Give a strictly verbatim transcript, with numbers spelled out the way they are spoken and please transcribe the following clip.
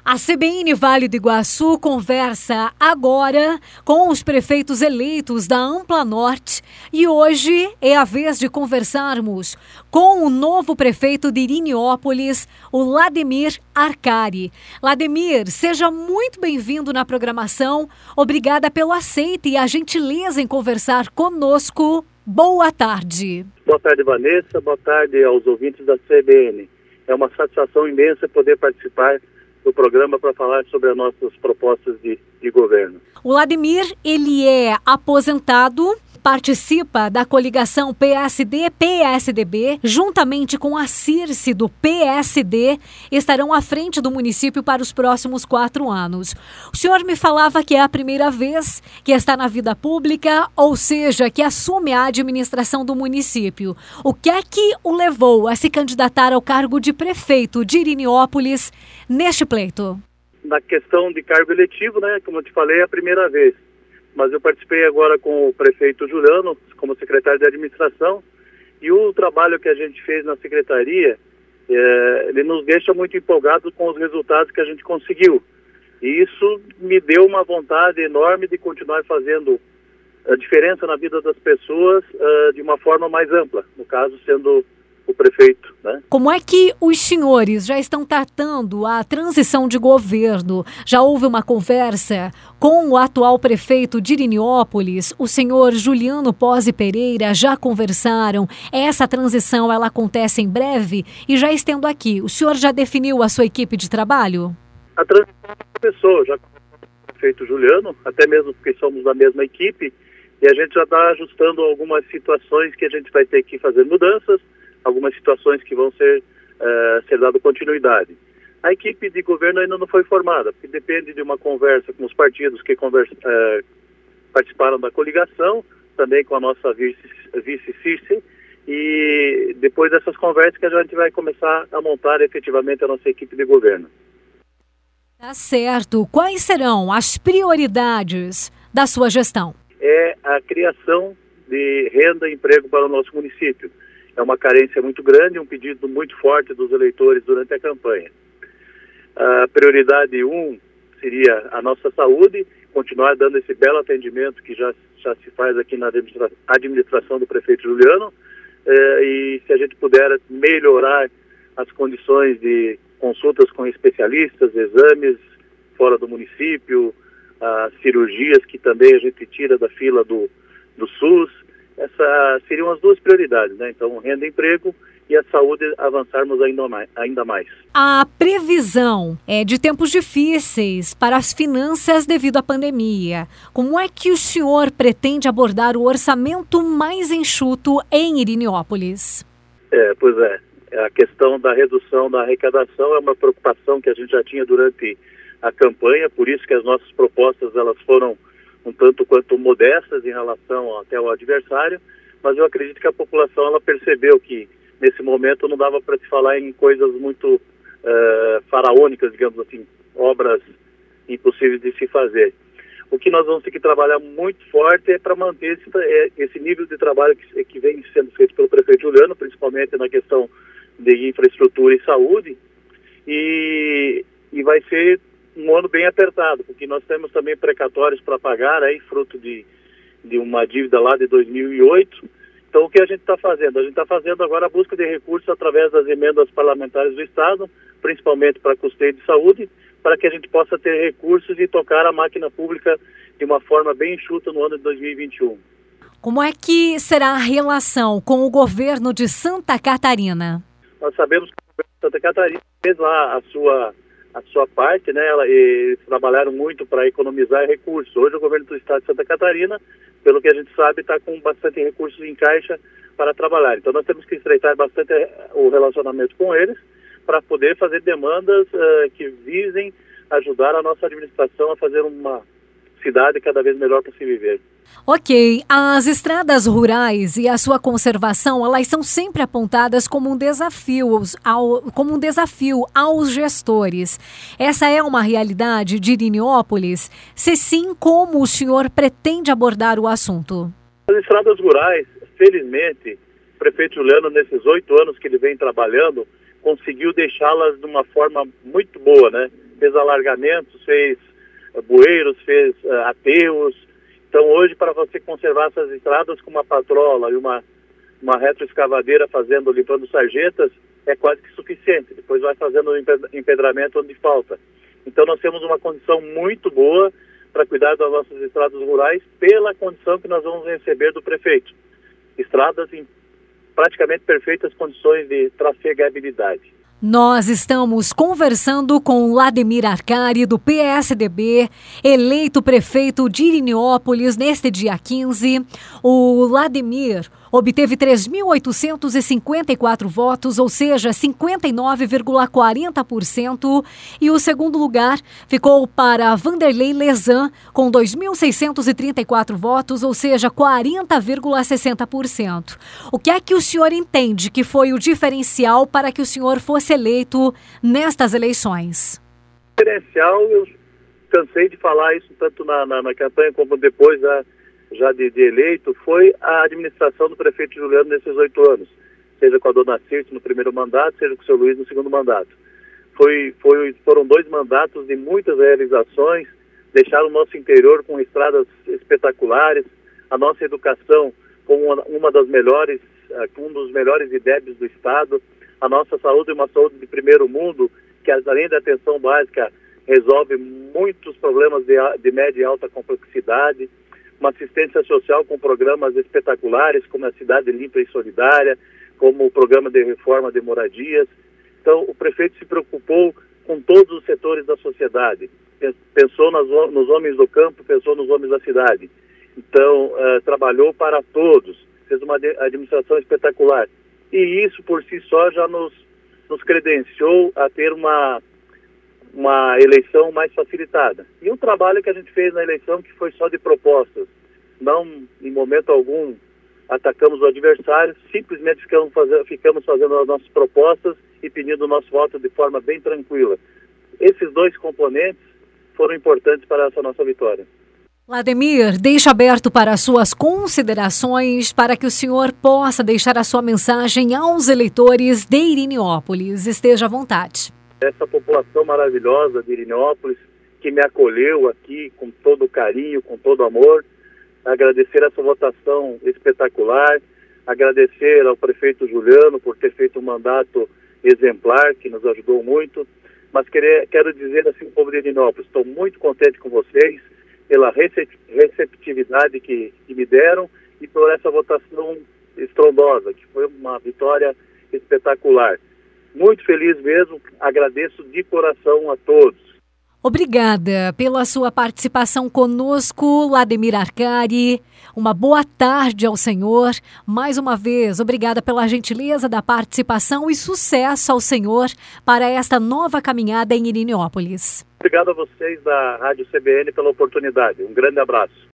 A C B N Vale do Iguaçu conversa agora com os prefeitos eleitos da Ampla Norte e hoje é a vez de conversarmos com o novo prefeito de Irineópolis, o Lademir Arcari. Lademir, seja muito bem-vindo na programação. Obrigada pelo aceite e a gentileza em conversar conosco. Boa tarde. Boa tarde, Vanessa. Boa tarde aos ouvintes da C B N. É uma satisfação imensa poder participar do programa para falar sobre as nossas propostas de, de governo. O Lademir, ele é aposentado, participa da coligação P S D P S D B, juntamente com a Circe do P S D, estarão à frente do município para os próximos quatro anos. O senhor me falava que é a primeira vez que está na vida pública, ou seja, que assume a administração do município. O que é que o levou a se candidatar ao cargo de prefeito de Irineópolis neste pleito? Na questão de cargo eletivo, né, como eu te falei, é a primeira vez. Mas eu participei agora com o prefeito Juliano, como secretário de administração, e o trabalho que a gente fez na secretaria, é, ele nos deixa muito empolgados com os resultados que a gente conseguiu. E isso me deu uma vontade enorme de continuar fazendo a diferença na vida das pessoas uh, de uma forma mais ampla, no caso sendo o prefeito, né? Como é que os senhores já estão tratando a transição de governo? Já houve uma conversa com o atual prefeito de Irineópolis, o senhor Juliano Pozzi Pereira, já conversaram? Essa transição, ela acontece em breve? E já estendo aqui, o senhor já definiu a sua equipe de trabalho? A transição começou, já com o prefeito Juliano, até mesmo porque somos da mesma equipe, e a gente já está ajustando algumas situações que a gente vai ter que fazer mudanças, algumas situações que vão ser, uh, ser dado continuidade. A equipe de governo ainda não foi formada, porque depende de uma conversa com os partidos que conversa, uh, participaram da coligação, também com a nossa vice-Circe, e depois dessas conversas que a gente vai começar a montar efetivamente a nossa equipe de governo. Tá certo. Quais serão as prioridades da sua gestão? É a criação de renda e emprego para o nosso município. É uma carência muito grande, um pedido muito forte dos eleitores durante a campanha. A prioridade um seria a nossa saúde, continuar dando esse belo atendimento que já, já se faz aqui na administra- administração do prefeito Juliano, eh, e se a gente puder melhorar as condições de consultas com especialistas, exames fora do município, as cirurgias que também a gente tira da fila do, do SUS. Essas seriam as duas prioridades, né? Então, renda e emprego e a saúde avançarmos ainda mais. Ainda mais. A previsão é de tempos difíceis para as finanças devido à pandemia. Como é que o senhor pretende abordar o orçamento mais enxuto em Irineópolis? É, pois é. A questão da redução da arrecadação é uma preocupação que a gente já tinha durante a campanha, por isso que as nossas propostas elas foram um tanto quanto modestas em relação até ao adversário, mas eu acredito que a população ela percebeu que nesse momento não dava para se falar em coisas muito uh, faraônicas, digamos assim, obras impossíveis de se fazer. O que nós vamos ter que trabalhar muito forte é para manter esse, esse nível de trabalho que, que vem sendo feito pelo prefeito Juliano, principalmente na questão de infraestrutura e saúde, e, e vai ser um ano bem apertado, porque nós temos também precatórios para pagar, aí, fruto de, de uma dívida lá de dois mil e oito. Então, o que a gente está fazendo? A gente está fazendo agora a busca de recursos através das emendas parlamentares do Estado, principalmente para custeio de saúde, para que a gente possa ter recursos e tocar a máquina pública de uma forma bem enxuta no ano de dois mil e vinte e um. Como é que será a relação com o governo de Santa Catarina? Nós sabemos que o governo de Santa Catarina fez lá a sua... a sua parte, né, ela, eles trabalharam muito para economizar recursos. Hoje o governo do estado de Santa Catarina, pelo que a gente sabe, está com bastante recursos em caixa para trabalhar. Então nós temos que estreitar bastante o relacionamento com eles para poder fazer demandas uh, que visem ajudar a nossa administração a fazer uma cidade cada vez melhor para se viver. Ok, as estradas rurais e a sua conservação, elas são sempre apontadas como um desafio, ao, como um desafio aos gestores. Essa é uma realidade de Irineópolis? Se sim, como o senhor pretende abordar o assunto? As estradas rurais, felizmente, o prefeito Juliano, nesses oito anos que ele vem trabalhando, conseguiu deixá-las de uma forma muito boa, né? Fez alargamentos, fez uh, bueiros, fez uh, aterros. Então hoje, para você conservar essas estradas com uma patrola e uma, uma retroescavadeira fazendo, limpando sarjetas, é quase que suficiente. Depois vai fazendo o empedramento onde falta. Então nós temos uma condição muito boa para cuidar das nossas estradas rurais pela condição que nós vamos receber do prefeito. Estradas em praticamente perfeitas condições de trafegabilidade. Nós estamos conversando com Lademir Arcari, do P S D B, eleito prefeito de Irineópolis neste dia quinze. O Lademir obteve três mil oitocentos e cinquenta e quatro votos, ou seja, cinquenta e nove vírgula quarenta por cento. E o segundo lugar ficou para Vanderlei Lezan, com dois mil seiscentos e trinta e quatro votos, ou seja, quarenta vírgula sessenta por cento. O que é que o senhor entende que foi o diferencial para que o senhor fosse eleito nestas eleições? Diferencial, eu cansei de falar isso tanto na, na, na campanha como depois da... já de, de eleito, foi a administração do prefeito Juliano nesses oito anos, seja com a dona Circe no primeiro mandato, seja com o seu Luiz no segundo mandato. Foi, foi, foram dois mandatos de muitas realizações, deixaram o nosso interior com estradas espetaculares, a nossa educação com uma, uma das melhores, um dos melhores I D E Bs do estado, a nossa saúde é uma saúde de primeiro mundo, que além da atenção básica, resolve muitos problemas de, de média e alta complexidade, uma assistência social com programas espetaculares, como a Cidade Limpa e Solidária, como o programa de reforma de moradias. Então, o prefeito se preocupou com todos os setores da sociedade. Pensou nas, nos homens do campo, pensou nos homens da cidade. Então, uh, trabalhou para todos, fez uma administração espetacular. E isso, por si só, já nos, nos credenciou a ter uma... uma eleição mais facilitada. E um trabalho que a gente fez na eleição que foi só de propostas. Não, em momento algum, atacamos o adversário, simplesmente ficamos fazendo, ficamos fazendo as nossas propostas e pedindo o nosso voto de forma bem tranquila. Esses dois componentes foram importantes para essa nossa vitória. Lademir, deixa aberto para as suas considerações, para que o senhor possa deixar a sua mensagem aos eleitores de Irineópolis. Esteja à vontade. Essa população maravilhosa de Irineópolis, que me acolheu aqui com todo carinho, com todo amor, agradecer essa votação espetacular, agradecer ao prefeito Juliano por ter feito um mandato exemplar, que nos ajudou muito, mas querer, quero dizer assim ao povo de Irineópolis, estou muito contente com vocês, pela receptividade que, que me deram e por essa votação estrondosa, que foi uma vitória espetacular. Muito feliz mesmo, agradeço de coração a todos. Obrigada pela sua participação conosco, Lademir Arcari. Uma boa tarde ao senhor. Mais uma vez, obrigada pela gentileza da participação e sucesso ao senhor para esta nova caminhada em Irineópolis. Obrigado a vocês da Rádio C B N pela oportunidade. Um grande abraço.